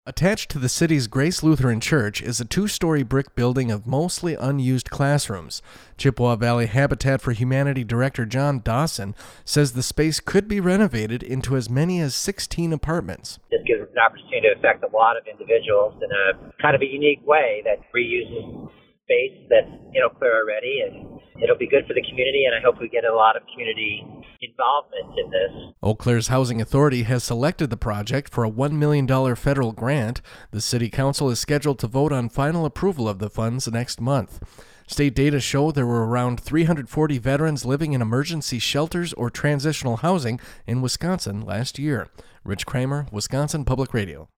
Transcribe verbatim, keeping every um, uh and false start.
Attached to the city's Grace Lutheran Church is a two-story brick building of mostly unused classrooms. Chippewa Valley Habitat for Humanity Director John Dawson says the space could be renovated into as many as sixteen apartments. This gives an opportunity to affect a lot of individuals in a kind of a unique way that reuses space that's, you know, clear already, and it'll be good for the community, and I hope we get a lot of community involvement in this. Eau Claire's Housing Authority has selected the project for a one million dollars federal grant. The City Council is scheduled to vote on final approval of the funds next month. State data show there were around three hundred forty veterans living in emergency shelters or transitional housing in Wisconsin last year. Rich Kramer, Wisconsin Public Radio.